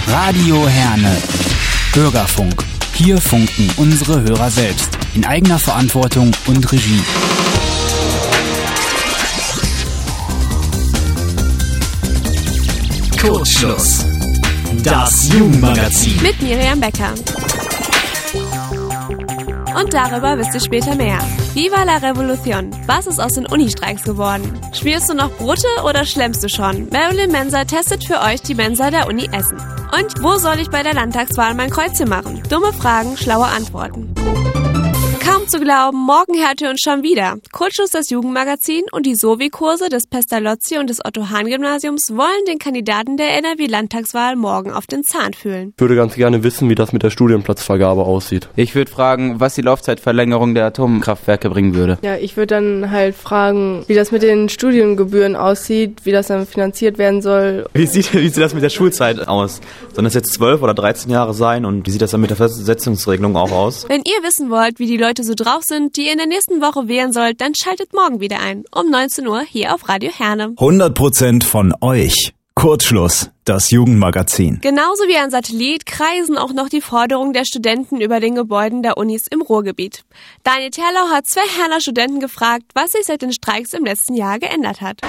Radio Herne. Bürgerfunk. Hier funken unsere Hörer selbst. In eigener Verantwortung und Regie. Kurzschluss. Das Jugendmagazin. Mit Miriam Becker. Und darüber wisst ihr später mehr. Viva la Revolution. Was ist aus den Uni-Streiks geworden? Schmierst du noch Brote oder schlemmst du schon? Marilyn Mensa testet für euch die Mensa der Uni Essen. Und wo soll ich bei der Landtagswahl mein Kreuzchen machen? Dumme Fragen, schlaue Antworten. Kaum zu glauben, morgen hört ihr uns schon wieder. Kurzschluss das Jugendmagazin und die Sovi-Kurse des Pestalozzi und des Otto-Hahn-Gymnasiums wollen den Kandidaten der NRW-Landtagswahl morgen auf den Zahn fühlen. Ich würde ganz gerne wissen, wie das mit der Studienplatzvergabe aussieht. Ich würde fragen, was die Laufzeitverlängerung der Atomkraftwerke bringen würde. Ja, ich würde dann halt fragen, wie das mit den Studiengebühren aussieht, wie das dann finanziert werden soll. Wie sieht das mit der Schulzeit aus? Sollen das jetzt 12 oder 13 Jahre sein und wie sieht das dann mit der Versetzungsregelung auch aus? Wenn ihr wissen wollt, wie die Leute so drauf sind, die ihr in der nächsten Woche wählen sollt, dann schaltet morgen wieder ein, um 19 Uhr hier auf Radio Herne. 100% von euch. Kurzschluss, das Jugendmagazin. Genauso wie ein Satellit kreisen auch noch die Forderungen der Studenten über den Gebäuden der Unis im Ruhrgebiet. Daniel Terlau hat 2 Herner Studenten gefragt, was sich seit den Streiks im letzten Jahr geändert hat.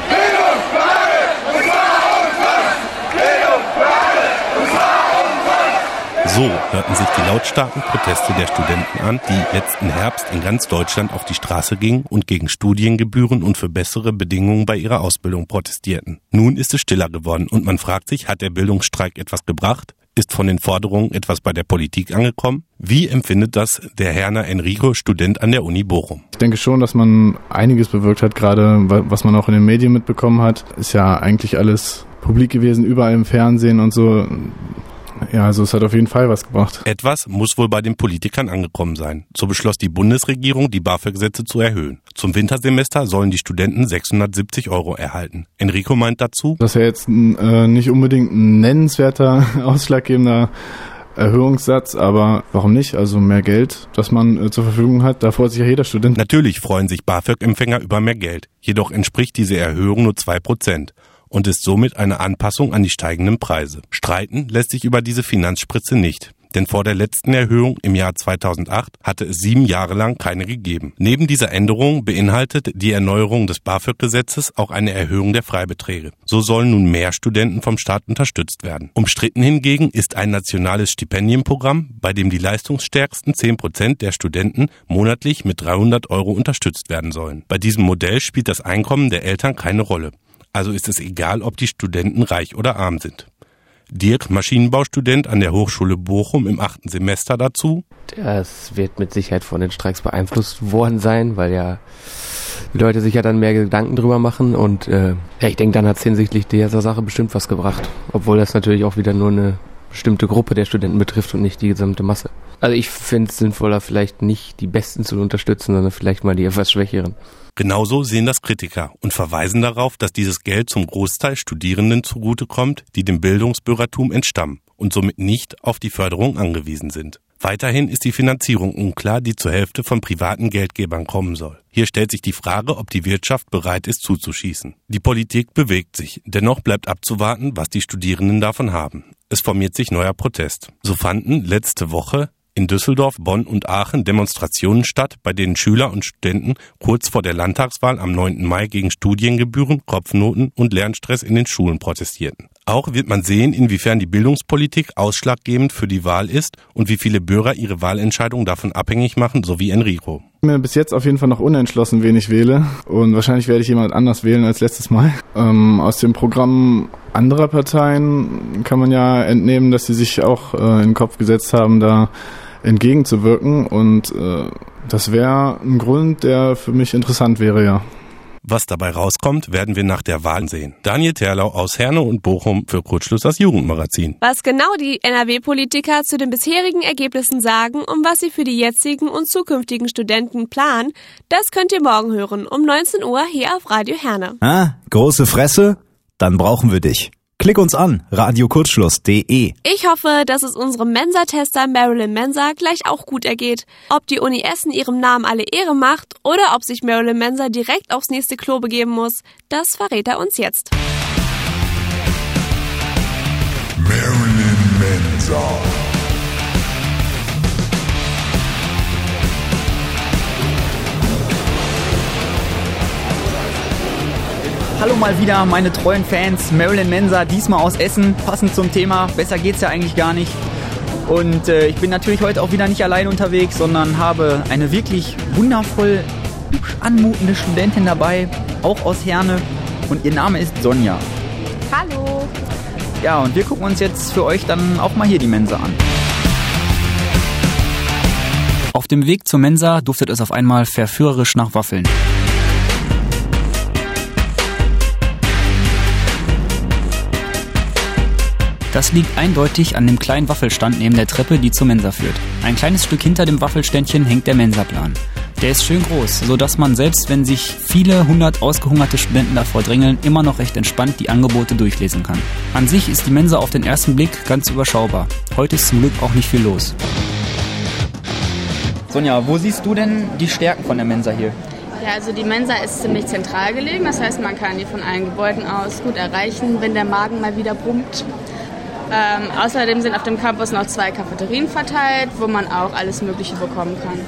So hörten sich die lautstarken Proteste der Studenten an, die letzten Herbst in ganz Deutschland auf die Straße gingen und gegen Studiengebühren und für bessere Bedingungen bei ihrer Ausbildung protestierten. Nun ist es stiller geworden und man fragt sich, hat der Bildungsstreik etwas gebracht? Ist von den Forderungen etwas bei der Politik angekommen? Wie empfindet das der Herner Enrico, Student an der Uni Bochum? Ich denke schon, dass man einiges bewirkt hat, gerade was man auch in den Medien mitbekommen hat. Ist ja eigentlich alles publik gewesen, überall im Fernsehen und so. Ja, also es hat auf jeden Fall was gebracht. Etwas muss wohl bei den Politikern angekommen sein. So beschloss die Bundesregierung, die BAföG-Sätze zu erhöhen. Zum Wintersemester sollen die Studenten 670 € erhalten. Enrico meint dazu: Das ist ja jetzt nicht unbedingt ein nennenswerter, ausschlaggebender Erhöhungssatz, aber warum nicht? Also mehr Geld, das man zur Verfügung hat, da freut sich ja jeder Student. Natürlich freuen sich BAföG-Empfänger über mehr Geld. Jedoch entspricht diese Erhöhung nur 2%. Und ist somit eine Anpassung an die steigenden Preise. Streiten lässt sich über diese Finanzspritze nicht, denn vor der letzten Erhöhung im Jahr 2008 hatte es 7 Jahre lang keine gegeben. Neben dieser Änderung beinhaltet die Erneuerung des BAföG-Gesetzes auch eine Erhöhung der Freibeträge. So sollen nun mehr Studenten vom Staat unterstützt werden. Umstritten hingegen ist ein nationales Stipendienprogramm, bei dem die leistungsstärksten 10% der Studenten monatlich mit 300 € unterstützt werden sollen. Bei diesem Modell spielt das Einkommen der Eltern keine Rolle. Also ist es egal, ob die Studenten reich oder arm sind. Dirk, Maschinenbaustudent an der Hochschule Bochum im 8. Semester dazu. Das wird mit Sicherheit von den Streiks beeinflusst worden sein, weil ja die Leute sich ja dann mehr Gedanken drüber machen und ich denke, dann hat es hinsichtlich dieser Sache bestimmt was gebracht. Obwohl das natürlich auch wieder nur eine bestimmte Gruppe der Studenten betrifft und nicht die gesamte Masse. Also ich finde es sinnvoller, vielleicht nicht die Besten zu unterstützen, sondern vielleicht mal die etwas Schwächeren. Genauso sehen das Kritiker und verweisen darauf, dass dieses Geld zum Großteil Studierenden zugutekommt, die dem Bildungsbürgertum entstammen und somit nicht auf die Förderung angewiesen sind. Weiterhin ist die Finanzierung unklar, die zur Hälfte von privaten Geldgebern kommen soll. Hier stellt sich die Frage, ob die Wirtschaft bereit ist zuzuschießen. Die Politik bewegt sich, dennoch bleibt abzuwarten, was die Studierenden davon haben. Es formiert sich neuer Protest. So fanden letzte Woche in Düsseldorf, Bonn und Aachen Demonstrationen statt, bei denen Schüler und Studenten kurz vor der Landtagswahl am 9. Mai gegen Studiengebühren, Kopfnoten und Lernstress in den Schulen protestierten. Auch wird man sehen, inwiefern die Bildungspolitik ausschlaggebend für die Wahl ist und wie viele Bürger ihre Wahlentscheidung davon abhängig machen, so wie Enrico. Ich bin mir bis jetzt auf jeden Fall noch unentschlossen, wen ich wähle. Und wahrscheinlich werde ich jemand anders wählen als letztes Mal. Aus dem Programm anderer Parteien kann man ja entnehmen, dass sie sich auch in den Kopf gesetzt haben, da entgegenzuwirken. Und das wäre ein Grund, der für mich interessant wäre, ja. Was dabei rauskommt, werden wir nach der Wahl sehen. Daniel Terlau aus Herne und Bochum für Kurzschluss das Jugendmagazin. Was genau die NRW-Politiker zu den bisherigen Ergebnissen sagen und was sie für die jetzigen und zukünftigen Studenten planen, das könnt ihr morgen hören um 19 Uhr hier auf Radio Herne. Große Fresse? Dann brauchen wir dich. Klick uns an, radiokurzschluss.de. Ich hoffe, dass es unserem Mensa-Tester Marilyn Mensa gleich auch gut ergeht. Ob die Uni Essen ihrem Namen alle Ehre macht oder ob sich Marilyn Mensa direkt aufs nächste Klo begeben muss, das verrät er uns jetzt. Marilyn Mensa. Hallo mal wieder, meine treuen Fans, Marilyn Mensa, diesmal aus Essen, passend zum Thema, besser geht's ja eigentlich gar nicht. Und ich bin natürlich heute auch wieder nicht allein unterwegs, sondern habe eine wirklich wundervoll hübsch anmutende Studentin dabei, auch aus Herne, und ihr Name ist Sonja. Hallo. Ja, und wir gucken uns jetzt für euch dann auch mal hier die Mensa an. Auf dem Weg zur Mensa duftet es auf einmal verführerisch nach Waffeln. Das liegt eindeutig an dem kleinen Waffelstand neben der Treppe, die zur Mensa führt. Ein kleines Stück hinter dem Waffelständchen hängt der Mensaplan. Der ist schön groß, sodass man selbst wenn sich viele 100 ausgehungerte Studenten davor drängeln, immer noch recht entspannt die Angebote durchlesen kann. An sich ist die Mensa auf den ersten Blick ganz überschaubar. Heute ist zum Glück auch nicht viel los. Sonja, wo siehst du denn die Stärken von der Mensa hier? Ja, also die Mensa ist ziemlich zentral gelegen, das heißt, man kann die von allen Gebäuden aus gut erreichen, wenn der Magen mal wieder brummt. Außerdem sind auf dem Campus noch 2 Cafeterien verteilt, wo man auch alles Mögliche bekommen kann.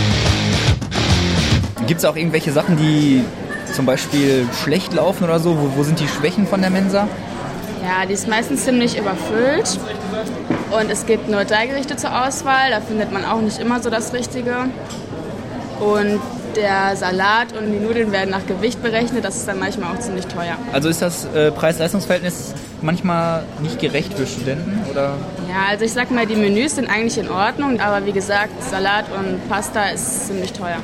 Gibt es auch irgendwelche Sachen, die zum Beispiel schlecht laufen oder so? Wo sind die Schwächen von der Mensa? Ja, die ist meistens ziemlich überfüllt und es gibt nur 3 Gerichte zur Auswahl, da findet man auch nicht immer so das Richtige. Und der Salat und die Nudeln werden nach Gewicht berechnet, das ist dann manchmal auch ziemlich teuer. Also ist das Preis-Leistungs-Verhältnis manchmal nicht gerecht für Studenten, oder? Ja, also ich sag mal, die Menüs sind eigentlich in Ordnung, aber wie gesagt, Salat und Pasta ist ziemlich teuer.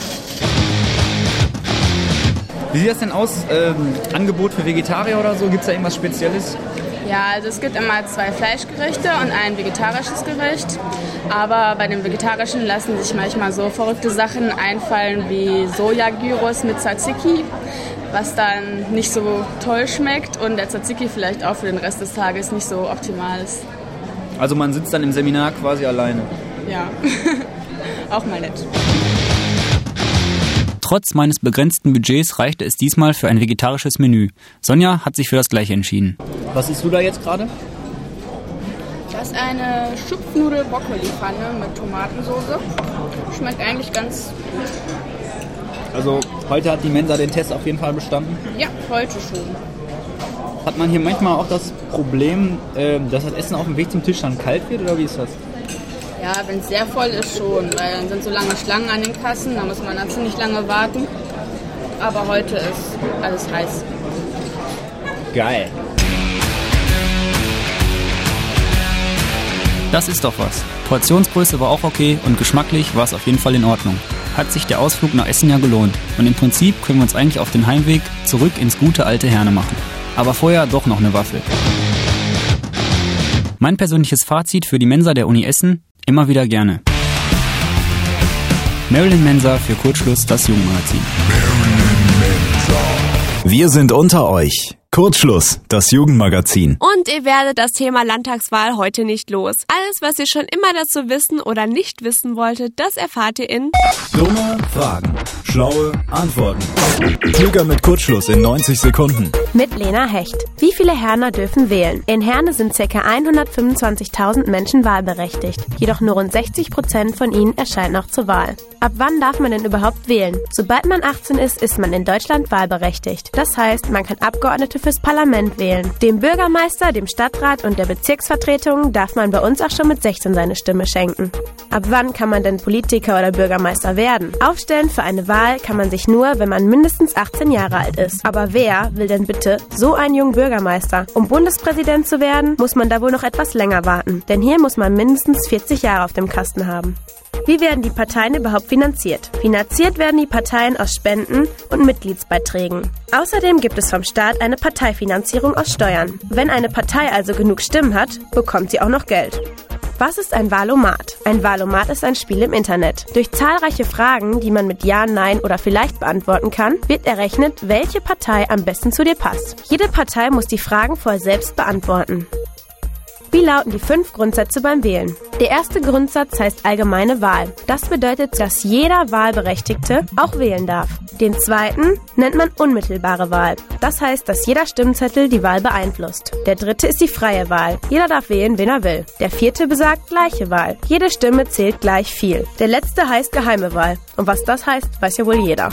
Wie sieht das denn aus? Angebot für Vegetarier oder so? Gibt es da irgendwas Spezielles? Ja, also es gibt immer 2 Fleischgerichte und ein vegetarisches Gericht. Aber bei dem Vegetarischen lassen sich manchmal so verrückte Sachen einfallen wie Sojagyros mit Tzatziki, was dann nicht so toll schmeckt und der Tzatziki vielleicht auch für den Rest des Tages nicht so optimal ist. Also man sitzt dann im Seminar quasi alleine? Ja, auch mal nett. Trotz meines begrenzten Budgets reichte es diesmal für ein vegetarisches Menü. Sonja hat sich für das gleiche entschieden. Was isst du da jetzt gerade? Das ist eine Schupfnudel-Brokkoli-Pfanne mit Tomatensauce. Schmeckt eigentlich ganz gut. Also heute hat die Mensa den Test auf jeden Fall bestanden? Ja, heute schon. Hat man hier manchmal auch das Problem, dass das Essen auf dem Weg zum Tisch dann kalt wird, oder wie ist das? Ja, wenn es sehr voll ist schon, weil dann sind so lange Schlangen an den Kassen, da muss man dann ziemlich lange warten. Aber heute ist alles heiß. Geil. Das ist doch was. Portionsgröße war auch okay und geschmacklich war es auf jeden Fall in Ordnung. Hat sich der Ausflug nach Essen ja gelohnt. Und im Prinzip können wir uns eigentlich auf den Heimweg zurück ins gute alte Herne machen. Aber vorher doch noch eine Waffel. Mein persönliches Fazit für die Mensa der Uni Essen: immer wieder gerne. Marilyn Mensa für Kurzschluss, das Jugendmagazin. Wir sind unter euch. Kurzschluss, das Jugendmagazin. Und ihr werdet das Thema Landtagswahl heute nicht los. Alles, was ihr schon immer dazu wissen oder nicht wissen wolltet, das erfahrt ihr in Dumme Fragen, schlaue Antworten. Klüger mit Kurzschluss in 90 Sekunden. Mit Lena Hecht. Wie viele Herner dürfen wählen? In Herne sind ca. 125.000 Menschen wahlberechtigt. Jedoch nur rund 60% von ihnen erscheinen auch zur Wahl. Ab wann darf man denn überhaupt wählen? Sobald man 18 ist, ist man in Deutschland wahlberechtigt. Das heißt, man kann Abgeordnete fürs Parlament wählen. Dem Bürgermeister, dem Stadtrat und der Bezirksvertretung darf man bei uns auch schon mit 16 seine Stimme schenken. Ab wann kann man denn Politiker oder Bürgermeister werden? Aufstellen für eine Wahl kann man sich nur, wenn man mindestens 18 Jahre alt ist. Aber wer will denn bitte so einen jungen Bürgermeister? Um Bundespräsident zu werden, muss man da wohl noch etwas länger warten. Denn hier muss man mindestens 40 Jahre auf dem Kasten haben. Wie werden die Parteien überhaupt finanziert? Finanziert werden die Parteien aus Spenden und Mitgliedsbeiträgen. Außerdem gibt es vom Staat eine Parteifinanzierung aus Steuern. Wenn eine Partei also genug Stimmen hat, bekommt sie auch noch Geld. Was ist ein Wahlomat? Ein Wahlomat ist ein Spiel im Internet. Durch zahlreiche Fragen, die man mit Ja, Nein oder Vielleicht beantworten kann, wird errechnet, welche Partei am besten zu dir passt. Jede Partei muss die Fragen vorher selbst beantworten. Wie lauten die 5 Grundsätze beim Wählen? Der erste Grundsatz heißt allgemeine Wahl. Das bedeutet, dass jeder Wahlberechtigte auch wählen darf. Den zweiten nennt man unmittelbare Wahl. Das heißt, dass jeder Stimmzettel die Wahl beeinflusst. Der dritte ist die freie Wahl. Jeder darf wählen, wen er will. Der vierte besagt gleiche Wahl. Jede Stimme zählt gleich viel. Der letzte heißt geheime Wahl. Und was das heißt, weiß ja wohl jeder.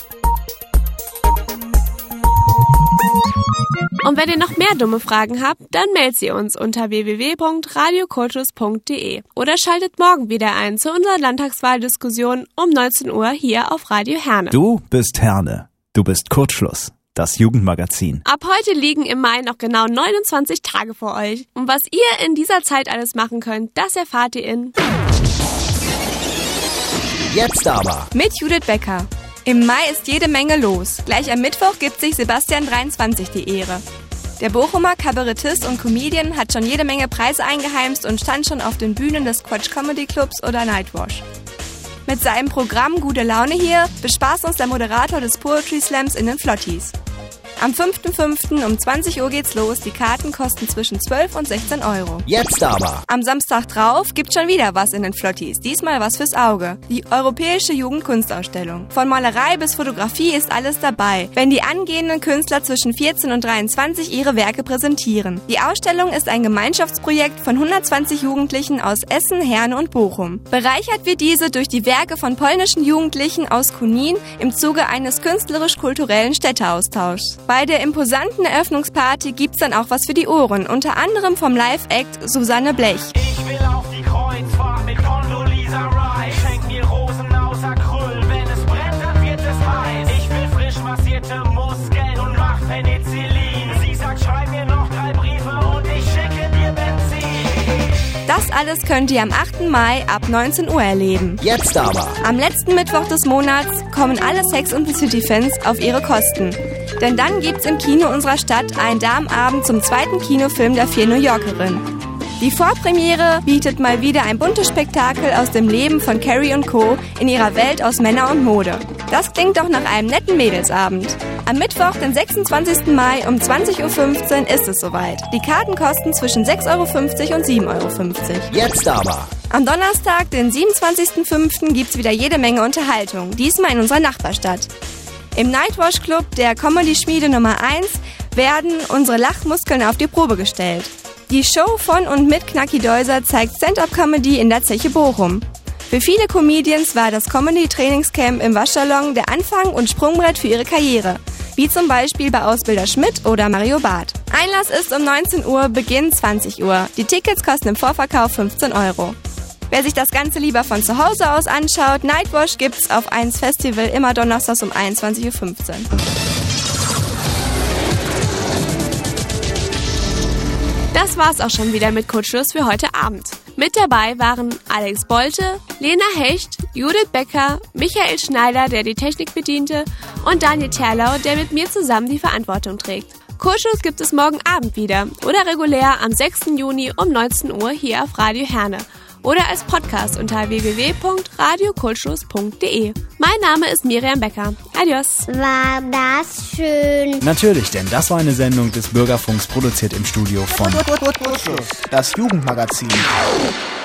Und wenn ihr noch mehr dumme Fragen habt, dann meldet sie uns unter www.radiokultus.de oder schaltet morgen wieder ein zu unserer Landtagswahldiskussion um 19 Uhr hier auf Radio Herne. Du bist Herne. Du bist Kurzschluss. Das Jugendmagazin. Ab heute liegen im Mai noch genau 29 Tage vor euch. Und was ihr in dieser Zeit alles machen könnt, das erfahrt ihr in Jetzt aber mit Judith Becker. Im Mai ist jede Menge los. Gleich am Mittwoch gibt sich Sebastian 23 die Ehre. Der Bochumer Kabarettist und Comedian hat schon jede Menge Preise eingeheimst und stand schon auf den Bühnen des Quatsch Comedy Clubs oder Nightwash. Mit seinem Programm Gute Laune hier bespaßt uns der Moderator des Poetry Slams in den Flotties. Am 5.5. um 20 Uhr geht's los. Die Karten kosten zwischen 12 und 16 Euro. Jetzt aber. Am Samstag drauf gibt's schon wieder was in den Flotties. Diesmal was fürs Auge. Die Europäische Jugendkunstausstellung. Von Malerei bis Fotografie ist alles dabei, wenn die angehenden Künstler zwischen 14 und 23 ihre Werke präsentieren. Die Ausstellung ist ein Gemeinschaftsprojekt von 120 Jugendlichen aus Essen, Herne und Bochum. Bereichert wird diese durch die Werke von polnischen Jugendlichen aus Kunin im Zuge eines künstlerisch-kulturellen Städteaustauschs. Bei der imposanten Eröffnungsparty gibt's dann auch was für die Ohren, unter anderem vom Live-Act Susanne Blech. Ich will auf die Kreuzfahrt mit Condoleezza Rice. Schenk mir Rosen aus Acryl, wenn es brennt, dann wird es heiß. Ich will frisch massierte Muskeln und mach Penicillin. Sie sagt, schreib mir noch 3 Briefe und ich schicke dir Benzin. Das alles könnt ihr am 8. Mai ab 19 Uhr erleben. Jetzt aber. Am letzten Mittwoch des Monats kommen alle Sex and the City-Fans auf ihre Kosten. Denn dann gibt's im Kino unserer Stadt einen Damenabend zum 2. Kinofilm der 4 New Yorkerinnen. Die Vorpremiere bietet mal wieder ein buntes Spektakel aus dem Leben von Carrie und Co. in ihrer Welt aus Männer und Mode. Das klingt doch nach einem netten Mädelsabend. Am Mittwoch, den 26. Mai um 20.15 Uhr ist es soweit. Die Karten kosten zwischen 6,50 Euro und 7,50 Euro. Jetzt aber. Am Donnerstag, den 27.05. gibt's wieder jede Menge Unterhaltung, diesmal in unserer Nachbarstadt. Im Nightwash Club der Comedy-Schmiede Nummer 1 werden unsere Lachmuskeln auf die Probe gestellt. Die Show von und mit Knacki Deuser zeigt Stand-Up-Comedy in der Zeche Bochum. Für viele Comedians war das Comedy-Trainingscamp im Waschsalon der Anfang und Sprungbrett für ihre Karriere, wie zum Beispiel bei Ausbilder Schmidt oder Mario Barth. Einlass ist um 19 Uhr, Beginn 20 Uhr. Die Tickets kosten im Vorverkauf 15 Euro. Wer sich das Ganze lieber von zu Hause aus anschaut, Nightwash gibt's auf 1 Festival immer donnerstags um 21.15 Uhr. Das war's auch schon wieder mit Kurzschluss für heute Abend. Mit dabei waren Alex Bolte, Lena Hecht, Judith Becker, Michael Schneider, der die Technik bediente, und Daniel Terlau, der mit mir zusammen die Verantwortung trägt. Kurzschluss gibt es morgen Abend wieder oder regulär am 6. Juni um 19 Uhr hier auf Radio Herne oder als Podcast unter www.radiokurzschluss.de. Mein Name ist Miriam Becker. Adios. War das schön? Natürlich, denn das war eine Sendung des Bürgerfunks, produziert im Studio von Das Jugendmagazin.